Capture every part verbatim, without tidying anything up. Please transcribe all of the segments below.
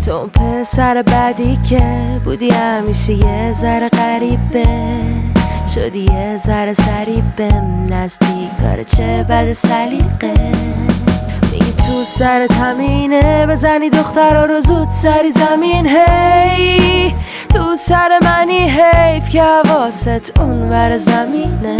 تو اون پسر بعدی که بودی همیشه یه ذره غریبه، شدی یه ذره سریبم نزدیک کاره چه بد سلیقه. میگی تو سرت همینه بزنی دخترها رو زود سری زمین. هی تو سر منی حیف که حواست اون ور زمینه.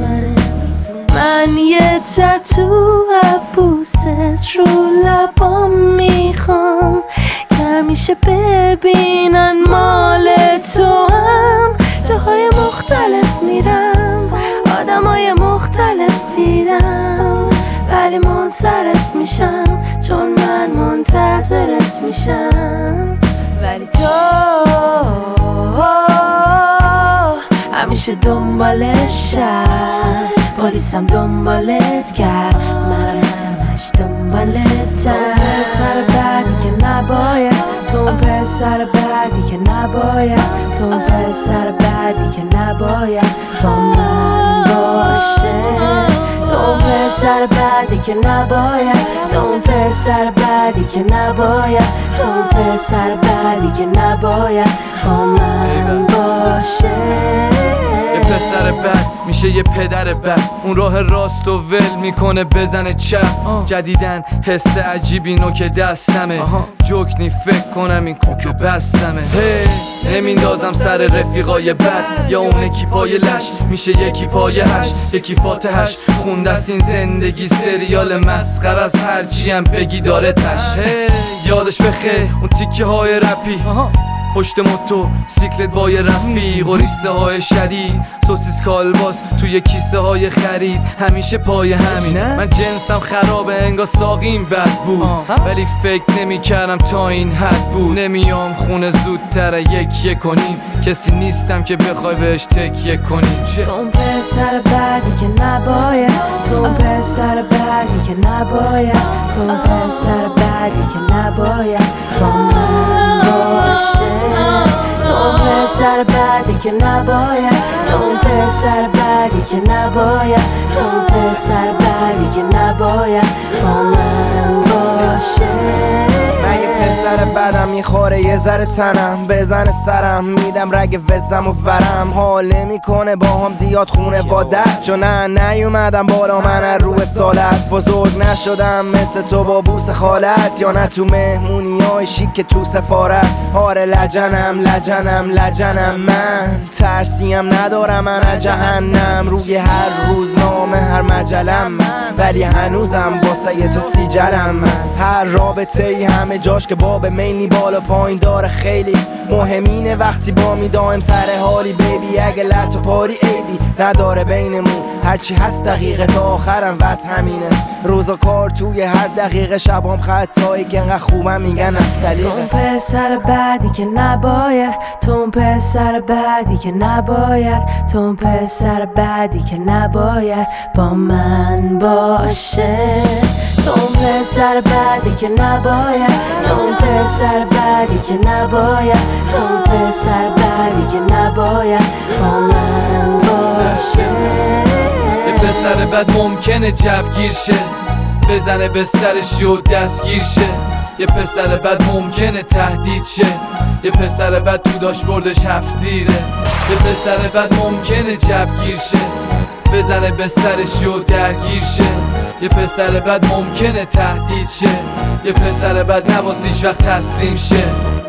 من یه تتو عبوست رو لبام میخوام که همیشه ببینن مال تو هم. جاهای مختلف میرم آدمای مختلف دیدم، ولی منصرف میشم چون من منتظرت میشم. ولی تو همیشه دنبال شهر، پلیسم دنبالت کرد، من همش دنبالتم. پسر بعدی که نباید، تو پسر بعدی که نباید، تو پسر بعدی که نباید با من باشه. تو پسر بعدی که نباید، تو پسر بعدی که نباید، تو پسر بعدی که نباید با من باشه. یه پسر بد میشه یه پدر بد، اون راه راست و ول میکنه بزنه چپ. جدیدن حس عجیبی نو که دستمه، جوکنی فکر کنم این کوکو بستمه. هی نمیندازم سر رفیقای بد، یا اون یکی پای لش میشه یکی پای هش، یکی فاتحش خوندست این زندگی سریال مسخره از هرچی هم بگی داره تش. یادش بخیر اون تیکه های رپی، پشت موتو سیکلت بای رفیق و ریسه های شدید، سوسیس کالباس توی کیسه های خرید، همیشه پای همین. من جنسم خرابه انگار ساقیم بد بود، ولی فکر نمی کردم تا این حد بود. نمیام خونه زودتر یک یک کنیم، کسی نیستم که بخوای بهش تکیه کنیم. تو اون پسر بعدی که نباید، تو اون پسر بعدی که نباید، تو اون پسر بعدی که نباید با من باشه. تو اون پسر بعدی که نباید، تو اون پسر بعدی که نباید، تو اون پسر بعدی که نباید با من باشه. من یه پسر بدم میخوره یه ذره تنم، بزن سرم میدم رگ وزدم و برم. حال نمیکنه با هم زیاد خونه وادت، چون نه نیومدم بالا من از روی سالت. بزرگ نشدم مثل تو با بوس خالت، یا نه تو مهمونی های شیک که تو سفارت. آره لجنم لجنم لجنم من، ترسیم ندارم من از جهنم. روی هر روزنامه هر مجلم من، ولی هنوزم واسه تو سیجلم من. هر رابطه ای همه جاش که باب میلی بالا پایین داره، خیلی مهمینه وقتی با می دایم سر حالی. بیبی اگه لط و پاری ایبی نداره بینمون، هرچی هست دقیقه تا آخرم بس همینه. روز و کار توی هر دقیقه، شبام خطایی که انقدر خوبم میگن از طریقه. تو اون پسر بعدی که نباید، تو اون پسر بعدی که نباید، تو اون پسر بعدی که نباید با من باشه. تو اون پسر بعدی که نباید، تو اون پسر بعدی که نباید، تو اون پسر بعدی که نباید با من باشه. یه پسر بد ممکنه جوگیر شه، بزنه به سرش و دستگیر شه. یه پسر بد ممکنه تهدید شه، یه پسر بد تو داشبوردش هفتیره. یه پسر بد ممکنه جوگیر شه، بزنه به سرش و درگیر شه. یه پسر بد ممکنه تهدید شه، یه پسر بد نباس هیچ وقت تسلیم شه.